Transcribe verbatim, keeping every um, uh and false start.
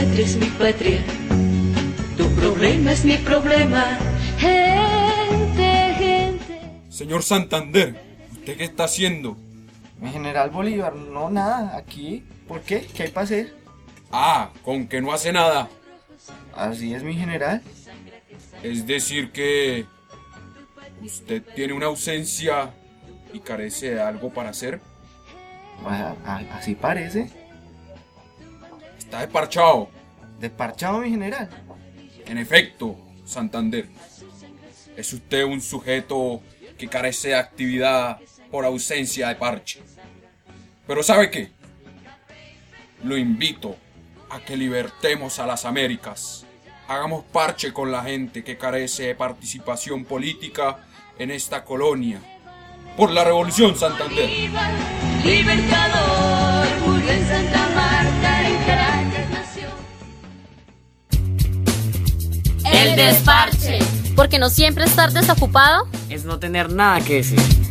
patria es mi patria, tu problema es mi problema. Gente, gente. Señor Santander, ¿usted qué está haciendo? Mi general Bolívar, no, nada, aquí. ¿Por qué? ¿Qué hay para hacer? Ah, con que no hace nada. Así es, mi general. Es decir que usted tiene una ausencia y carece de algo para hacer. A- a- así parece. Está desparchado. Desparchado, mi general. En efecto, Santander, es usted un sujeto que carece de actividad por ausencia de parche. Pero ¿sabe qué? Lo invito a que libertemos a las Américas. Hagamos parche con la gente que carece de participación política en esta colonia. Por la Revolución, Santander. Libertador, murió en Santa Marta, en Caracas nació. El desparche. Porque no siempre estar desocupado Es no tener nada que decir.